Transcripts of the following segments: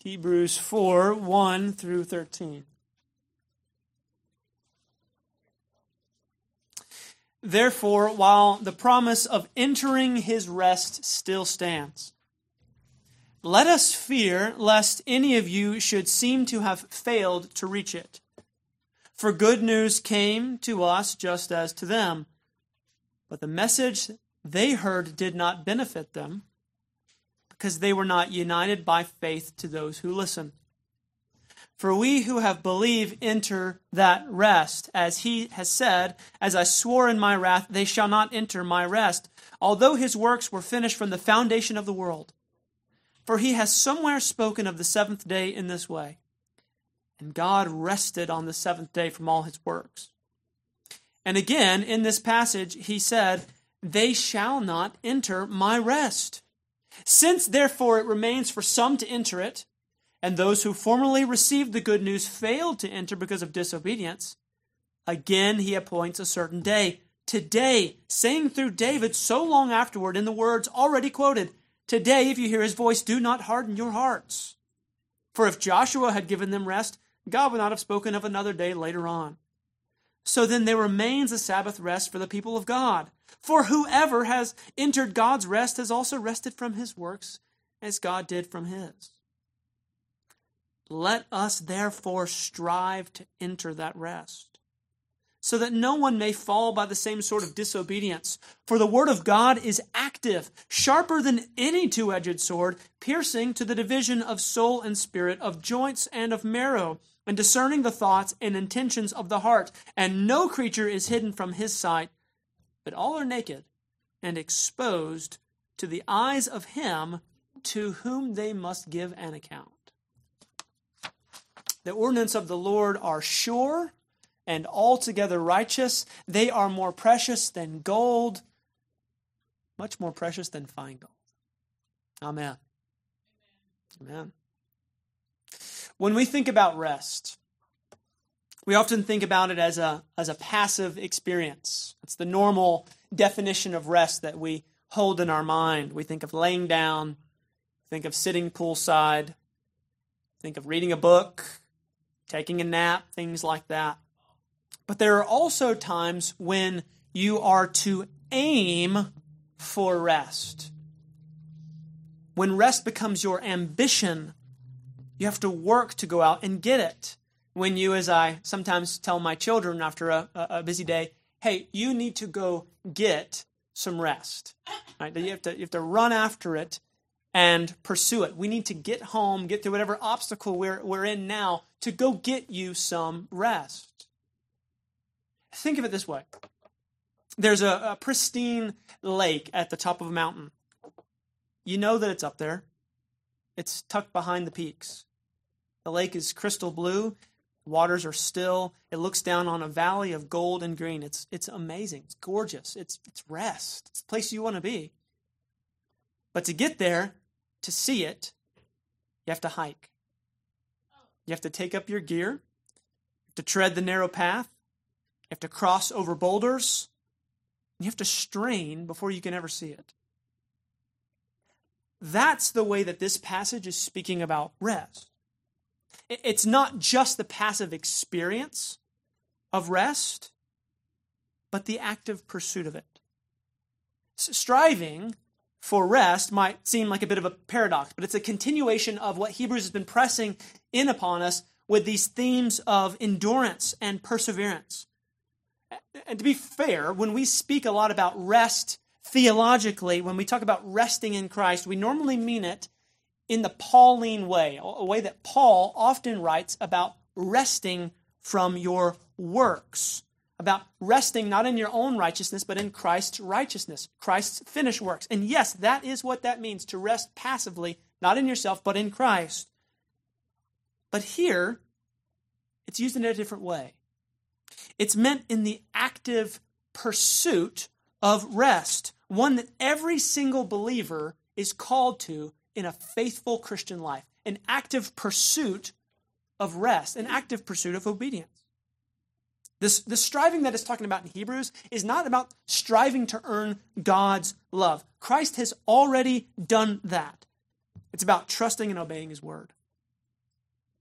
Hebrews 4, 1 through 13. Therefore, while the promise of entering his rest still stands, let us fear lest any of you should seem to have failed to reach it. For good news came to us just as to them, but the message they heard did not benefit them, because they were not united by faith to those who listen. For we who have believed enter that rest, as he has said, as I swore in my wrath, they shall not enter my rest, although his works were finished from the foundation of the world. For he has somewhere spoken of the seventh day in this way, and God rested on the seventh day from all his works. And again, in this passage, he said, they shall not enter my rest. Since therefore it remains for some to enter it, and those who formerly received the good news failed to enter because of disobedience, again he appoints a certain day, today, saying through David so long afterward in the words already quoted, today, if you hear his voice, do not harden your hearts. For if Joshua had given them rest, God would not have spoken of another day later on. So then there remains a Sabbath rest for the people of God. For whoever has entered God's rest has also rested from his works, as God did from his. Let us therefore strive to enter that rest, so that no one may fall by the same sort of disobedience. For the word of God is active, sharper than any two-edged sword, piercing to the division of soul and spirit, of joints and of marrow, and discerning the thoughts and intentions of the heart. And no creature is hidden from his sight, but all are naked and exposed to the eyes of him to whom they must give an account. The ordinances of the Lord are sure and altogether righteous. They are more precious than gold, much more precious than fine gold. Amen. Amen. When we think about rest, we often think about it as a passive experience. It's the normal definition of rest that we hold in our mind. We think of laying down, think of sitting poolside, think of reading a book, taking a nap, things like that. But there are also times when you are to aim for rest. When rest becomes your ambition, you have to work to go out and get it. When you, as I sometimes tell my children after a busy day, hey, you need to go get some rest. Right? You have to run after it and pursue it. We need to get home, get through whatever obstacle we're in now to go get you some rest. Think of it this way. There's a pristine lake at the top of a mountain. You know that it's up there. It's tucked behind the peaks. The lake is crystal blue. Waters are still. It looks down on a valley of gold and green. It's amazing. It's gorgeous. It's rest. It's the place you want to be. But to get there, to see it, you have to hike. You have to take up your gear. You have to tread the narrow path. You have to cross over boulders. You have to strain before you can ever see it. That's the way that this passage is speaking about rest. It's not just the passive experience of rest, but the active pursuit of it. Striving for rest might seem like a bit of a paradox, but it's a continuation of what Hebrews has been pressing in upon us with these themes of endurance and perseverance. And to be fair, when we speak a lot about rest theologically, when we talk about resting in Christ, we normally mean it in the Pauline way, a way that Paul often writes about resting from your works, about resting not in your own righteousness, but in Christ's righteousness, Christ's finished works. And yes, that is what that means, to rest passively, not in yourself, but in Christ. But here, it's used in a different way. It's meant in the active pursuit of rest, one that every single believer is called to in a faithful Christian life, an active pursuit of rest, an active pursuit of obedience. The striving that it's talking about in Hebrews is not about striving to earn God's love. Christ has already done that. It's about trusting and obeying his word.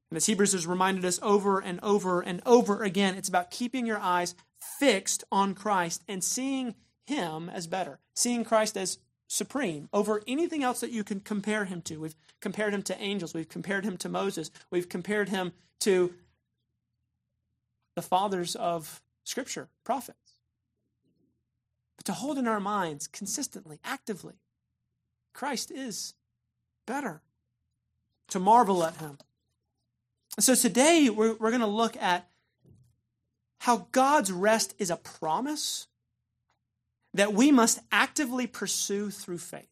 And as Hebrews has reminded us over and over and over again, it's about keeping your eyes fixed on Christ and seeing him as better, seeing Christ as supreme over anything else that you can compare him to. We've compared him to angels. We've compared him to Moses. We've compared him to the fathers of Scripture, prophets. But to hold in our minds consistently, actively, Christ is better. To marvel at him. So today we're going to look at how God's rest is a promise that we must actively pursue through faith,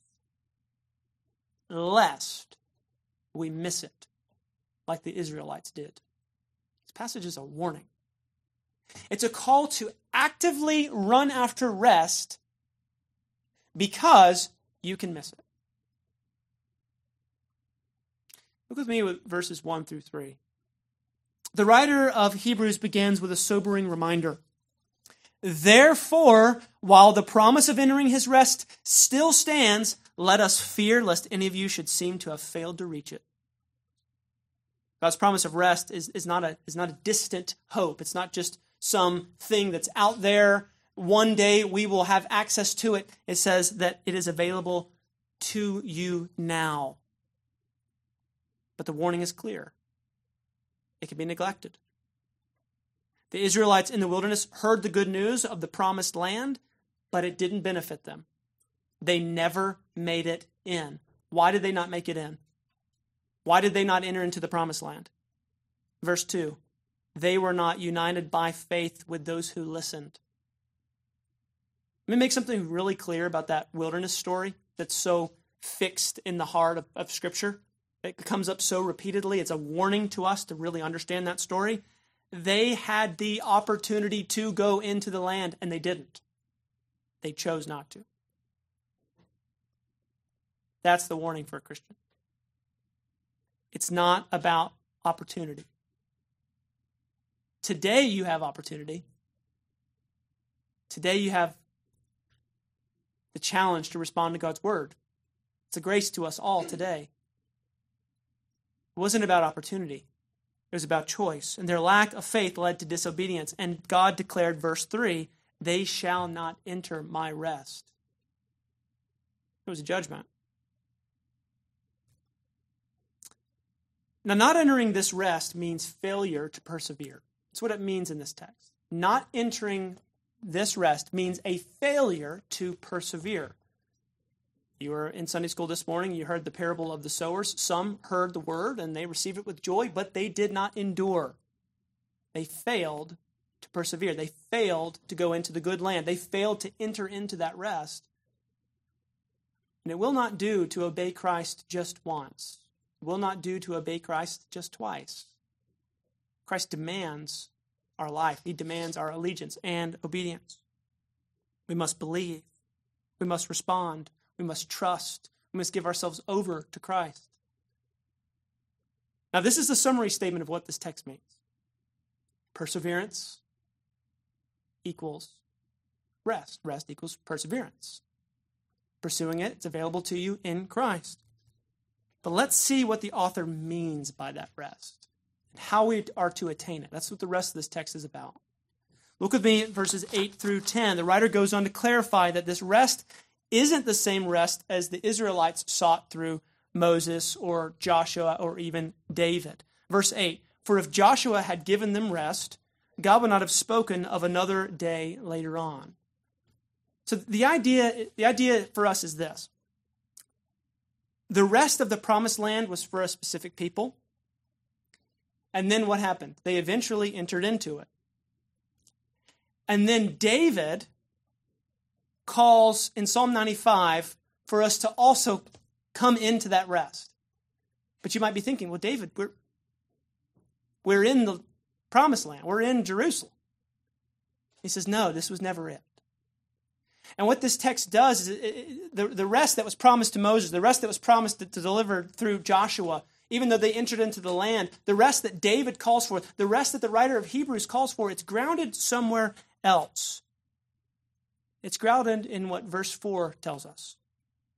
lest we miss it like the Israelites did. This passage is a warning. It's a call to actively run after rest because you can miss it. Look with me with verses 1 through 3. The writer of Hebrews begins with a sobering reminder. Therefore, while the promise of entering his rest still stands, let us fear lest any of you should seem to have failed to reach it. God's promise of rest is not a distant hope. It's not just some thing that's out there. One day we will have access to it. It says that it is available to you now. But the warning is clear. It can be neglected. The Israelites in the wilderness heard the good news of the promised land, but it didn't benefit them. They never made it in. Why did they not make it in? Why did they not enter into the promised land? Verse 2, they were not united by faith with those who listened. Let me make something really clear about that wilderness story that's so fixed in the heart of Scripture. It comes up so repeatedly. It's a warning to us to really understand that story. They had the opportunity to go into the land, and they didn't. They chose not to. That's the warning for a Christian. It's not about opportunity. Today you have opportunity. Today you have the challenge to respond to God's word. It's a grace to us all today. It wasn't about opportunity. It was about choice. And their lack of faith led to disobedience. And God declared, verse 3, they shall not enter my rest. It was a judgment. Now, not entering this rest means failure to persevere. That's what it means in this text. Not entering this rest means a failure to persevere. You were in Sunday school this morning, you heard the parable of the sowers. Some heard the word and they received it with joy, but they did not endure. They failed to persevere. They failed to go into the good land. They failed to enter into that rest. And it will not do to obey Christ just once. It will not do to obey Christ just twice. Christ demands our life. He demands our allegiance and obedience. We must believe. We must respond. We must trust. We must give ourselves over to Christ. Now, this is the summary statement of what this text means. Perseverance equals rest. Rest equals perseverance. Pursuing it, it's available to you in Christ. But let's see what the author means by that rest and how we are to attain it. That's what the rest of this text is about. Look with me at verses 8 through 10. The writer goes on to clarify that this rest isn't the same rest as the Israelites sought through Moses or Joshua or even David. Verse 8, for if Joshua had given them rest, God would not have spoken of another day later on. So the idea for us is this. The rest of the promised land was for a specific people. And then what happened? They eventually entered into it. And then David calls in Psalm 95 for us to also come into that rest. But you might be thinking, well, David, we're in the promised land. We're in Jerusalem. He says, no, this was never it. And what this text does is the rest that was promised to Moses, the rest that was promised to deliver through Joshua, even though they entered into the land, the rest that David calls for, the rest that the writer of Hebrews calls for, it's grounded somewhere else. It's grounded in what verse 4 tells us.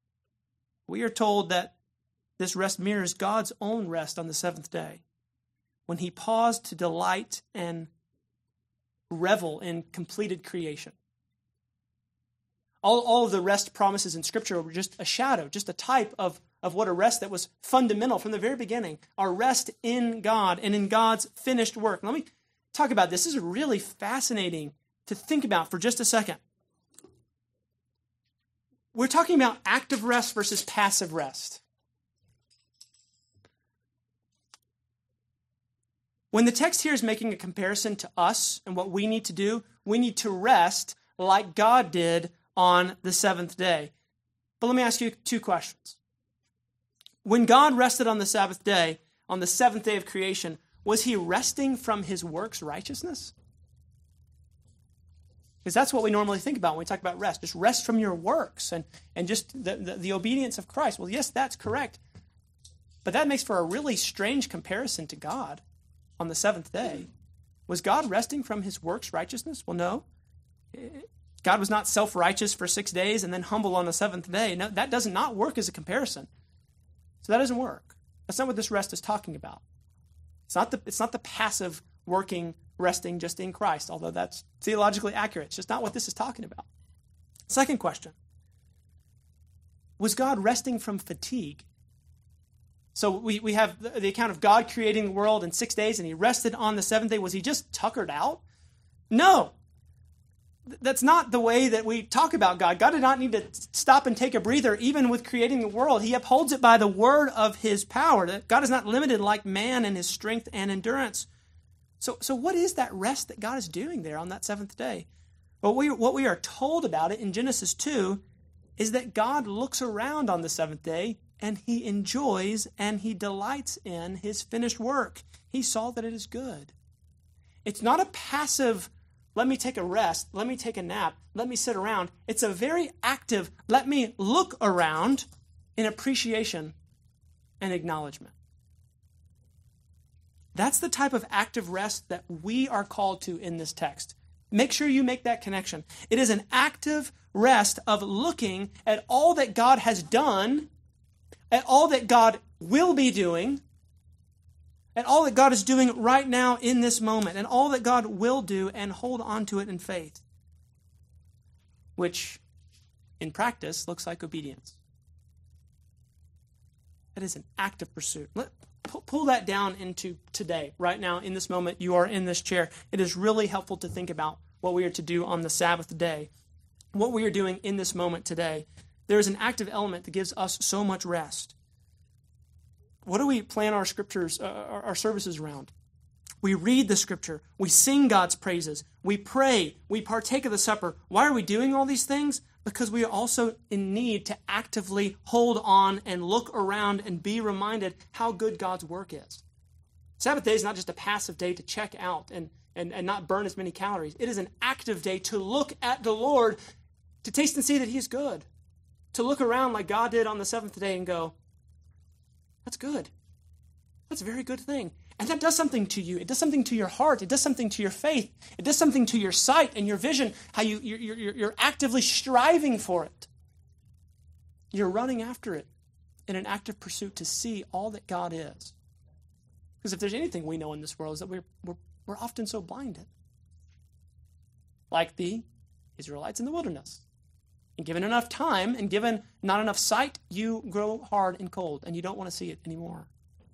We are told that this rest mirrors God's own rest on the seventh day. when he paused to delight and revel in completed creation. All of the rest promises in Scripture were just a shadow, just a type of what a rest that was fundamental from the very beginning. Our rest in God and in God's finished work. Let me talk about this. This is really fascinating to think about for just a second. We're talking about active rest versus passive rest. When the text here is making a comparison to us and what we need to do, we need to rest like God did on the seventh day. But let me ask you two questions. When God rested on the Sabbath day, on the seventh day of creation, was he resting from his works righteousness? Because that's what we normally think about when we talk about rest. Just rest from your works and just the obedience of Christ. Well, yes, that's correct. But that makes for a really strange comparison to God on the seventh day. Was God resting from his works righteousness? Well, no. God was not self-righteous for 6 days and then humble on the seventh day. No, that does not work as a comparison. So that doesn't work. That's not what this rest is talking about. It's not the passive working, resting just in Christ, although that's theologically accurate. It's just not what this is talking about. Second question. Was God resting from fatigue? So we have the account of God creating the world in 6 days and he rested on the seventh day. Was he just tuckered out? No. That's not the way that we talk about God. God did not need to stop and take a breather even with creating the world. He upholds it by the word of his power. That God is not limited like man in his strength and endurance. So what is that rest that God is doing there on that seventh day? Well, what we are told about it in Genesis 2 is that God looks around on the seventh day and he enjoys and he delights in his finished work. He saw that it is good. It's not a passive, let me take a rest, let me take a nap, let me sit around. It's a very active, let me look around in appreciation and acknowledgement. That's the type of active rest that we are called to in this text. Make sure you make that connection. It is an active rest of looking at all that God has done, at all that God will be doing, at all that God is doing right now in this moment, and all that God will do, and hold on to it in faith, which in practice looks like obedience. That is an active pursuit. Pull that down into today, right now, in this moment you are in this chair. It is really helpful to think about what we are to do on the Sabbath day, what we are doing in this moment today. There is an active element that gives us so much rest. What do we plan our scriptures, our services around? We read the scripture. We sing God's praises. We pray. We partake of the supper. Why are we doing all these things? Because we are also in need to actively hold on and look around and be reminded how good God's work is. Sabbath day is not just a passive day to check out and not burn as many calories. It is an active day to look at the Lord, to taste and see that he is good. To look around like God did on the seventh day and go, that's good. That's a very good thing. And that does something to you. It does something to your heart. It does something to your faith. It does something to your sight and your vision, how you're actively striving for it. You're running after it in an active pursuit to see all that God is. Because if there's anything we know in this world is that we're often so blinded. Like the Israelites in the wilderness. And given enough time and given not enough sight, you grow hard and cold and you don't want to see it anymore.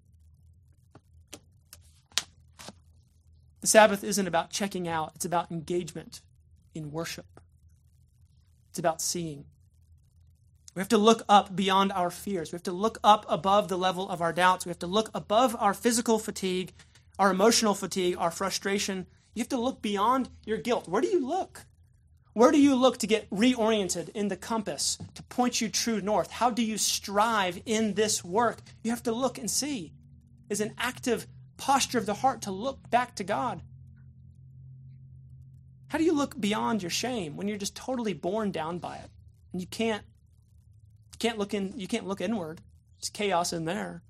The Sabbath isn't about checking out. It's about engagement in worship. It's about seeing. We have to look up beyond our fears. We have to look up above the level of our doubts. We have to look above our physical fatigue, our emotional fatigue, our frustration. You have to look beyond your guilt. Where do you look? Where do you look to get reoriented in the compass, to point you true north? How do you strive in this work? You have to look and see. It's an active posture of the heart to look back to God. How do you look beyond your shame when you're just totally borne down by it? And you can't look inward. There's chaos in there.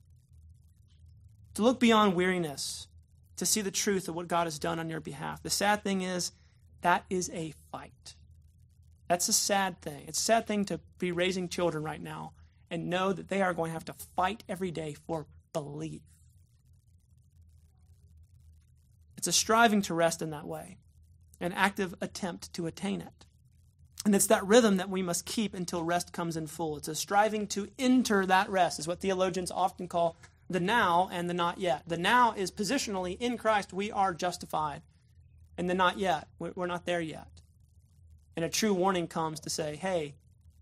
To look beyond weariness, to see the truth of what God has done on your behalf. The sad thing is, that is a fight. That's a sad thing. It's a sad thing to be raising children right now and know that they are going to have to fight every day for belief. a striving to rest in that way, an active attempt to attain it. And it's that rhythm that we must keep until rest comes in full. It's a striving to enter that rest, is what theologians often call the now and the not yet. The now is positionally in Christ we are justified, and the not yet, we're not there yet. And a true warning comes to say, hey,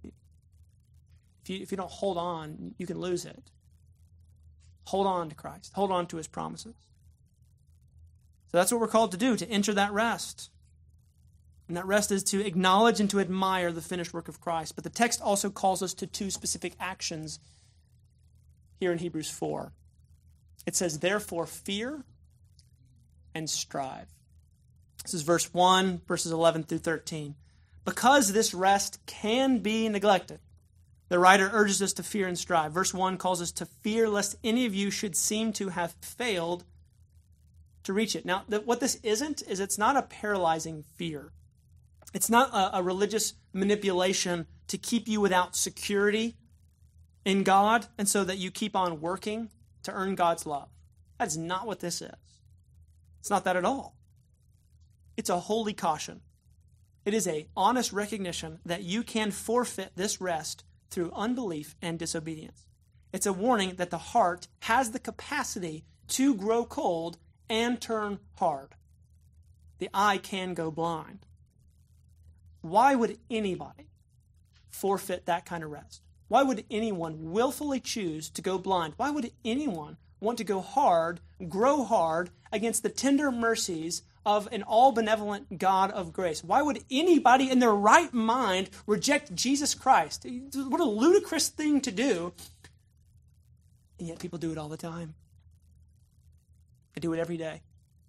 if you don't hold on, you can lose it. Hold on to Christ. Hold on to his promises. So that's what we're called to do, to enter that rest. And that rest is to acknowledge and to admire the finished work of Christ. But the text also calls us to two specific actions here in Hebrews 4. It says, therefore, fear and strive. This is verse 1, verses 11 through 13. Because this rest can be neglected, the writer urges us to fear and strive. Verse 1 calls us to fear lest any of you should seem to have failed to reach it. Now, what this isn't is it's not a paralyzing fear. It's not a religious manipulation to keep you without security in God and so that you keep on working to earn God's love. That's not what this is. It's not that at all. It's a holy caution. It is an honest recognition that you can forfeit this rest through unbelief and disobedience. It's a warning that the heart has the capacity to grow cold and turn hard. The eye can go blind. Why would anybody forfeit that kind of rest? Why would anyone willfully choose to go blind? Why would anyone want to go hard, grow hard against the tender mercies of an all-benevolent God of grace? Why would anybody in their right mind reject Jesus Christ? What a ludicrous thing to do. And yet people do it all the time. They do it every day.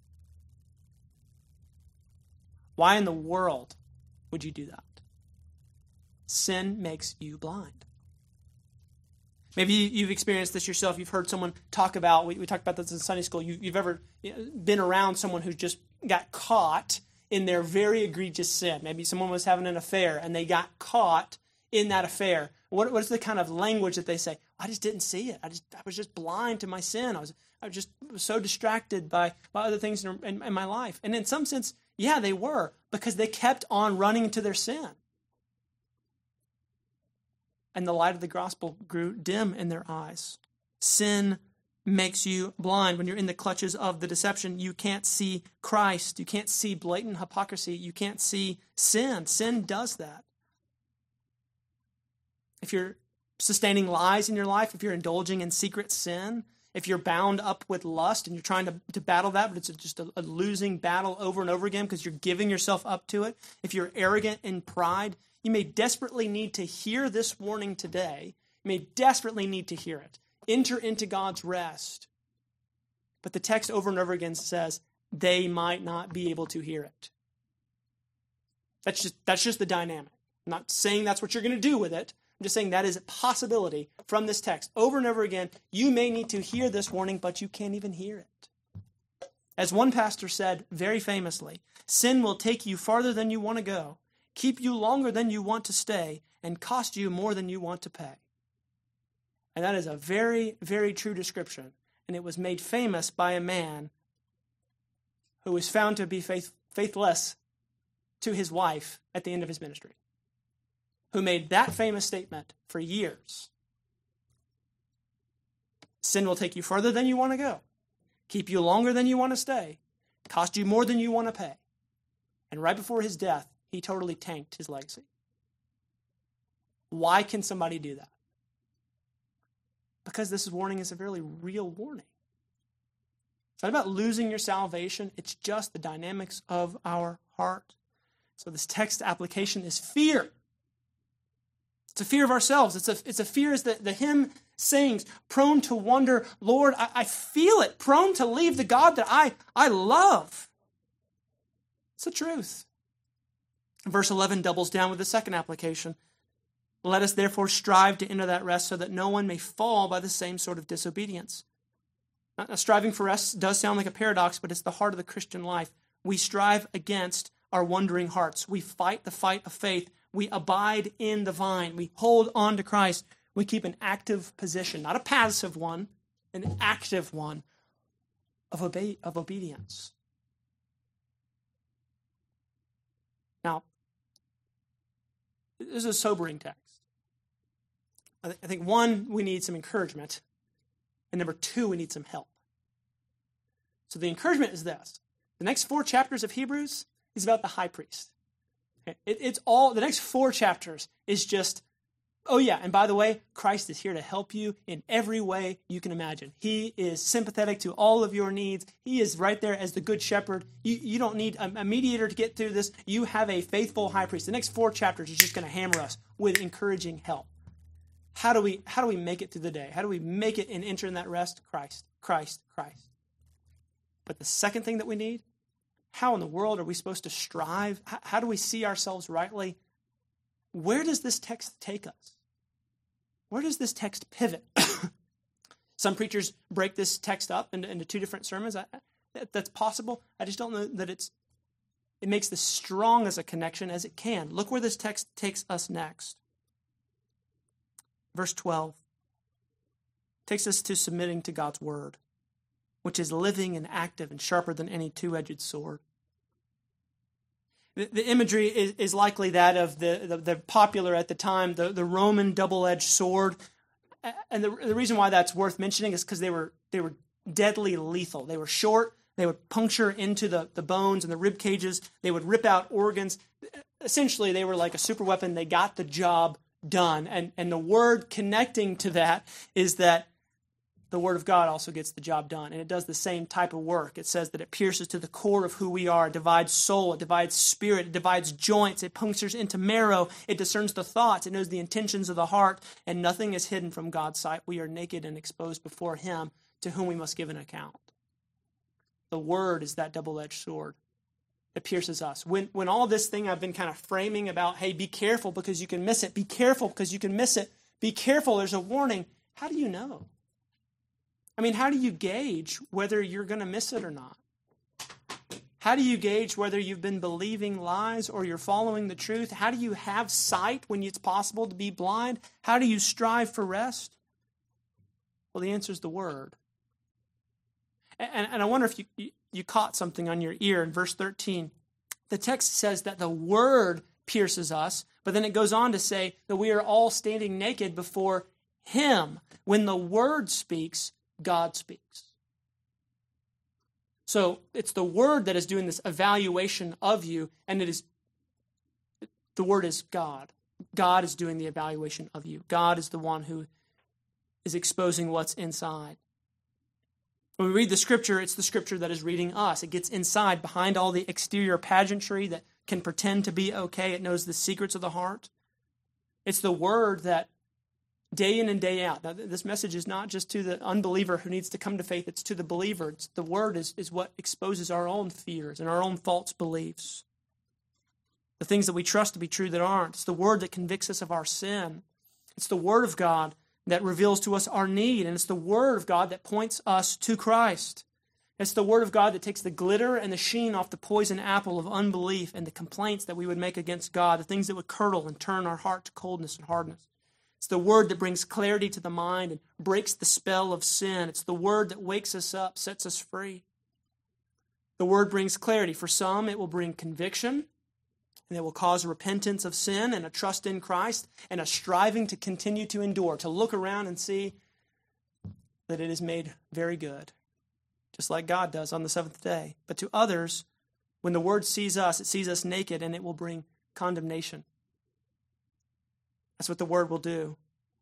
Why in the world would you do that? Sin makes you blind. Maybe you've experienced this yourself. You've heard someone talk about, we talked about this in Sunday school, you've ever been around someone who just got caught in their very egregious sin. Maybe someone was having an affair and they got caught in that affair. What is the kind of language that they say? I just didn't see it. I was just blind to my sin. I was so distracted by other things in my life. And in some sense, yeah, they were, because they kept on running into their sin. And the light of the gospel grew dim in their eyes. Sin makes you blind. When you're in the clutches of the deception, you can't see Christ. You can't see blatant hypocrisy. You can't see sin. Sin does that. If you're sustaining lies in your life, if you're indulging in secret sin, if you're bound up with lust and you're trying to battle that, but it's just a losing battle over and over again because you're giving yourself up to it, if you're arrogant in pride, you may desperately need to hear this warning today. You may desperately need to hear it. Enter into God's rest. But the text over and over again says they might not be able to hear it. That's just the dynamic. I'm not saying that's what you're going to do with it. I'm just saying that is a possibility from this text. Over and over again, you may need to hear this warning, but you can't even hear it. As one pastor said very famously, sin will take you farther than you want to go, keep you longer than you want to stay, and cost you more than you want to pay. And that is a very, very true description. And it was made famous by a man who was found to be faithless to his wife at the end of his ministry, who made that famous statement for years. Sin will take you further than you want to go, keep you longer than you want to stay, cost you more than you want to pay. And right before his death, he totally tanked his legacy. Why can somebody do that? Because this warning is a very real warning. It's not about losing your salvation. It's just the dynamics of our heart. So this text application is fear. It's a fear of ourselves. It's a fear, as the hymn sings, prone to wonder, Lord, I feel it, prone to leave the God that I love. It's the truth. Verse 11 doubles down with the second application. Let us therefore strive to enter that rest so that no one may fall by the same sort of disobedience. Now, striving for rest does sound like a paradox, but it's the heart of the Christian life. We strive against our wandering hearts. We fight the fight of faith. We abide in the vine. We hold on to Christ. We keep an active position, not a passive one, an active one of obedience. Now, this is a sobering text. I think, one, we need some encouragement. And number two, we need some help. So the encouragement is this. The next 4 chapters of Hebrews is about the high priest. Okay? It's all, the next 4 chapters is just, oh yeah, and by the way, Christ is here to help you in every way you can imagine. He is sympathetic to all of your needs. He is right there as the good shepherd. You don't need a mediator to get through this. You have a faithful high priest. The next 4 chapters is just going to hammer us with encouraging help. How do we make it through the day? How do we make it and enter in that rest? Christ, Christ, Christ. But the second thing that we need, how in the world are we supposed to strive? How do we see ourselves rightly? Where does this text take us? Where does this text pivot? Some preachers break this text up into 2 different sermons. That's possible. I just don't know that it makes this strong as a connection as it can. Look where this text takes us next. Verse 12 takes us to submitting to God's word, which is living and active and sharper than any 2-edged sword. The imagery is likely that of the popular at the time, the Roman double-edged sword. And the reason why that's worth mentioning is because they were deadly lethal. They were short. They would puncture into the bones and the rib cages. They would rip out organs. Essentially, they were like a super weapon. They got the job done. And the word connecting to that is that the Word of God also gets the job done. And it does the same type of work. It says that it pierces to the core of who we are. It divides soul. It divides spirit. It divides joints. It punctures into marrow. It discerns the thoughts. It knows the intentions of the heart. And nothing is hidden from God's sight. We are naked and exposed before Him, to whom we must give an account. The Word is that double-edged sword. It pierces us. When all this thing I've been kind of framing about, hey, be careful because you can miss it. Be careful because you can miss it. Be careful, there's a warning. How do you know? I mean, how do you gauge whether you're going to miss it or not? How do you gauge whether you've been believing lies or you're following the truth? How do you have sight when it's possible to be blind? How do you strive for rest? Well, the answer is the Word. And I wonder if you caught something on your ear in verse 13. The text says that the Word pierces us, but then it goes on to say that we are all standing naked before Him. When the Word speaks, God speaks. So it's the Word that is doing this evaluation of you, and the Word is God. God is doing the evaluation of you. God is the one who is exposing what's inside. When we read the Scripture, it's the Scripture that is reading us. It gets inside, behind all the exterior pageantry that can pretend to be okay. It knows the secrets of the heart. It's the Word that day in and day out. Now, this message is not just to the unbeliever who needs to come to faith. It's to the believer. The Word is what exposes our own fears and our own false beliefs. The things that we trust to be true that aren't. It's the Word that convicts us of our sin. It's the Word of God that reveals to us our need. And it's the Word of God that points us to Christ. It's the Word of God that takes the glitter and the sheen off the poison apple of unbelief and the complaints that we would make against God, the things that would curdle and turn our heart to coldness and hardness. It's the Word that brings clarity to the mind and breaks the spell of sin. It's the Word that wakes us up, sets us free. The Word brings clarity. For some, it will bring conviction, and it will cause repentance of sin and a trust in Christ and a striving to continue to endure, to look around and see that it is made very good, just like God does on the seventh day. But to others, when the Word sees us, it sees us naked, and it will bring condemnation. That's what the Word will do.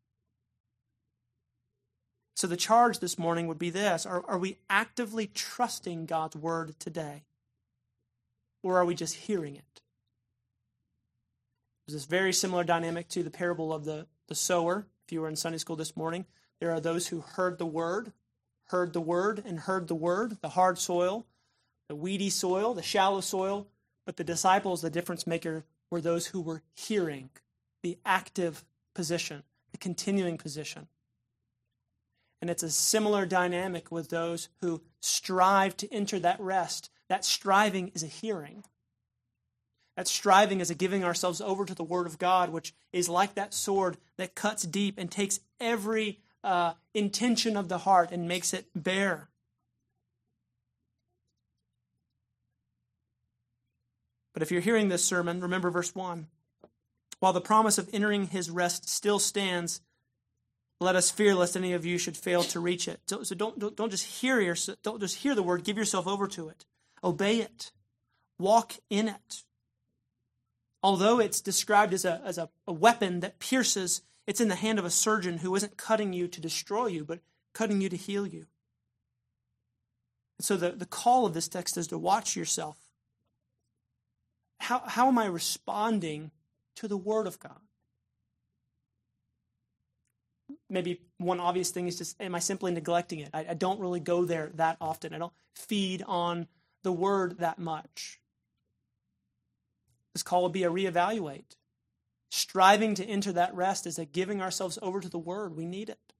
So the charge this morning would be this. Are we actively trusting God's Word today? Or are we just hearing it? There's this very similar dynamic to the parable of the sower. If you were in Sunday school this morning, there are those who heard the Word, and heard the Word, the hard soil, the weedy soil, the shallow soil. But the disciples, the difference maker, were those who were hearing, the active position, the continuing position. And it's a similar dynamic with those who strive to enter that rest. That striving is a hearing. That striving is a giving ourselves over to the Word of God, which is like that sword that cuts deep and takes every intention of the heart and makes it bare. But if you're hearing this sermon, remember verse 1. While the promise of entering his rest still stands, let us fear lest any of you should fail to reach it. So don't just hear the word. Give yourself over to it. Obey it. Walk in it. Although it's described as a weapon that pierces, it's in the hand of a surgeon who isn't cutting you to destroy you, but cutting you to heal you. So the call of this text is to watch yourself. How am I responding to the Word of God? Maybe one obvious thing is just, am I simply neglecting it? I don't really go there that often. I don't feed on the Word that much. This call will be a reevaluate. Striving to enter that rest is a giving ourselves over to the Word. We need it.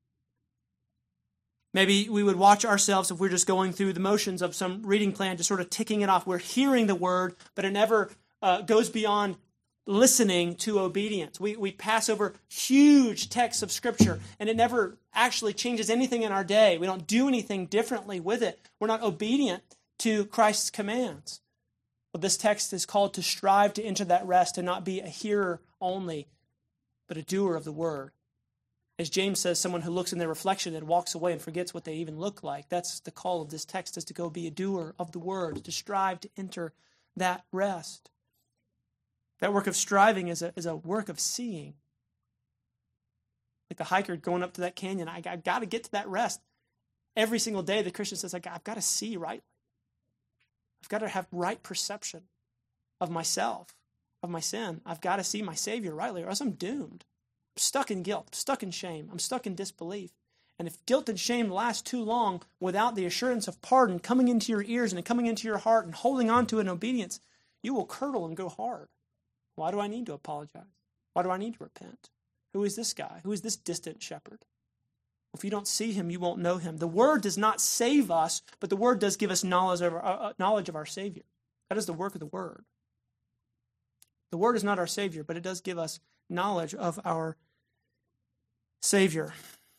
Maybe we would watch ourselves if we're just going through the motions of some reading plan, just sort of ticking it off. We're hearing the Word, but it never goes beyond listening to obedience. We pass over huge texts of Scripture, and it never actually changes anything in our day. We don't do anything differently with it. We're not obedient to Christ's commands. But this text is called to strive to enter that rest and not be a hearer only, but a doer of the Word. As James says, someone who looks in their reflection and walks away and forgets what they even look like. That's the call of this text, is to go be a doer of the Word, to strive to enter that rest. That work of striving is a work of seeing. Like the hiker going up to that canyon, I've got to get to that rest. Every single day the Christian says, I've got to see rightly. I've got to have right perception of myself, of my sin. I've got to see my Savior rightly, or else I'm doomed. I'm stuck in guilt, I'm stuck in shame, I'm stuck in disbelief. And if guilt and shame last too long without the assurance of pardon coming into your ears and coming into your heart and holding on to it in obedience, you will curdle and go hard. Why do I need to apologize? Why do I need to repent? Who is this guy? Who is this distant shepherd? If you don't see him, you won't know him. The Word does not save us, but the Word does give us knowledge of our Savior. That is the work of the Word. The Word is not our Savior, but it does give us knowledge of our Savior.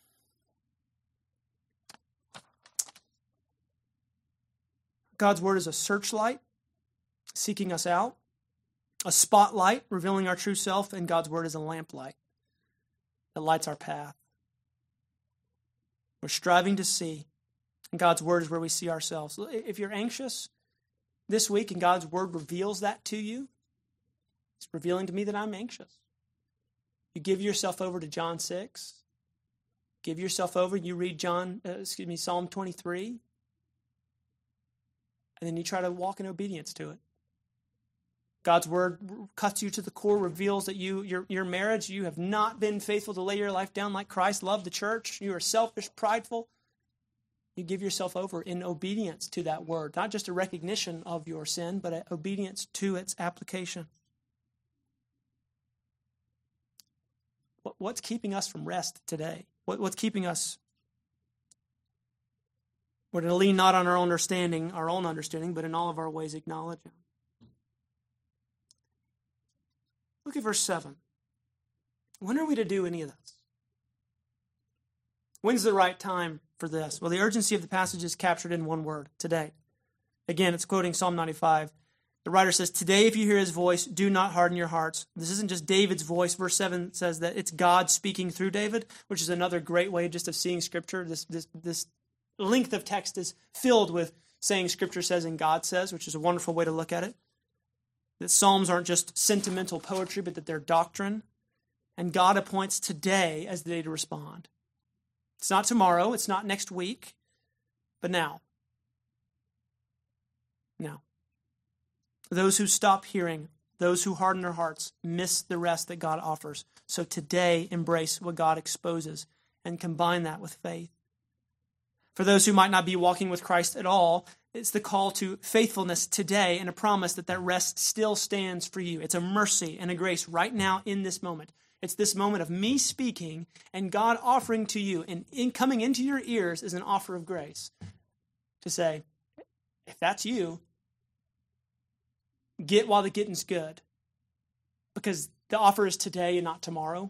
God's Word is a searchlight, seeking us out, a spotlight, revealing our true self, and God's Word is a lamplight that lights our path. We're striving to see, and God's Word is where we see ourselves. If you're anxious this week and God's Word reveals that to you, it's revealing to me that I'm anxious. You give yourself over to John 6. Give yourself over, you read Psalm 23, and then you try to walk in obedience to it. God's Word cuts you to the core, reveals that your marriage, you have not been faithful to lay your life down like Christ loved the church. You are selfish, prideful. You give yourself over in obedience to that Word, not just a recognition of your sin, but an obedience to its application. What's keeping us from rest today? What's keeping us? We're to lean not on our own understanding, but in all of our ways acknowledge Him. Look at verse 7. When are we to do any of this? When's the right time for this? Well, the urgency of the passage is captured in one word, today. Again, it's quoting Psalm 95. The writer says, "Today if you hear His voice, do not harden your hearts." This isn't just David's voice. Verse 7 says that it's God speaking through David, which is another great way just of seeing Scripture. This length of text is filled with saying Scripture says and God says, which is a wonderful way to look at it. That Psalms aren't just sentimental poetry, but that they're doctrine. And God appoints today as the day to respond. It's not tomorrow, it's not next week, but now. Now. Those who stop hearing, those who harden their hearts, miss the rest that God offers. So today, embrace what God exposes and combine that with faith. For those who might not be walking with Christ at all, it's the call to faithfulness today and a promise that that rest still stands for you. It's a mercy and a grace right now in this moment. It's this moment of me speaking and God offering to you, and coming into your ears is an offer of grace to say, if that's you, get while the getting's good, because the offer is today and not tomorrow.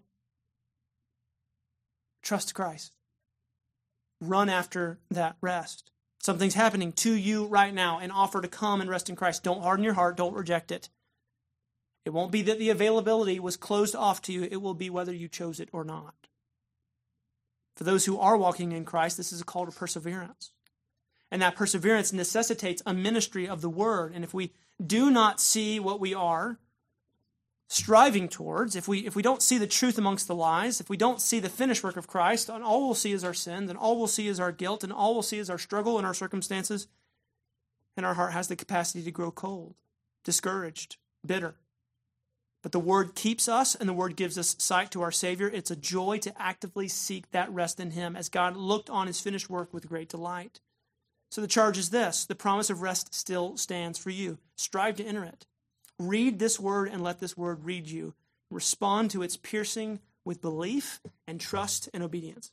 Trust Christ. Run after that rest. Something's happening to you right now, an offer to come and rest in Christ. Don't harden your heart. Don't reject it. It won't be that the availability was closed off to you. It will be whether you chose it or not. For those who are walking in Christ, this is a call to perseverance. And that perseverance necessitates a ministry of the word. And if we do not see what we are striving towards, if we don't see the truth amongst the lies, if we don't see the finished work of Christ, and all we'll see is our sins, and all we'll see is our guilt, and all we'll see is our struggle and our circumstances, and our heart has the capacity to grow cold, discouraged, bitter. But the Word keeps us, and the Word gives us sight to our Savior. It's a joy to actively seek that rest in Him as God looked on His finished work with great delight. So the charge is this: the promise of rest still stands for you. Strive to enter it. Read this Word and let this Word read you. Respond to its piercing with belief and trust and obedience.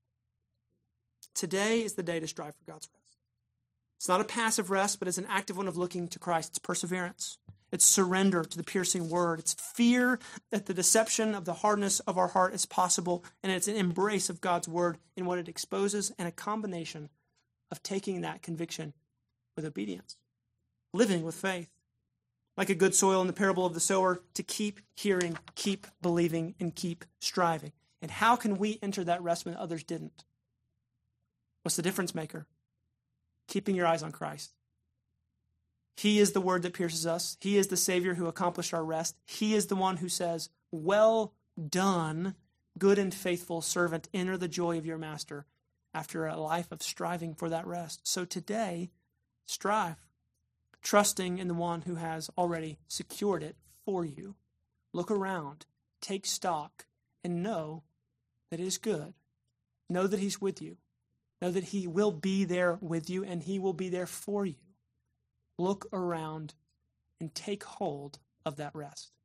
Today is the day to strive for God's rest. It's not a passive rest, but it's an active one of looking to Christ. It's perseverance. It's surrender to the piercing word. It's fear that the deception of the hardness of our heart is possible. And it's an embrace of God's word in what it exposes, and a combination of taking that conviction with obedience. Living with faith. Like a good soil in the parable of the sower, to keep hearing, keep believing, and keep striving. And how can we enter that rest when others didn't? What's the difference maker? Keeping your eyes on Christ. He is the word that pierces us. He is the Savior who accomplished our rest. He is the one who says, "Well done, good and faithful servant. Enter the joy of your master," after a life of striving for that rest. So today, strive, trusting in the one who has already secured it for you. Look around, take stock, and know that it is good. Know that He's with you. Know that He will be there with you, and He will be there for you. Look around and take hold of that rest.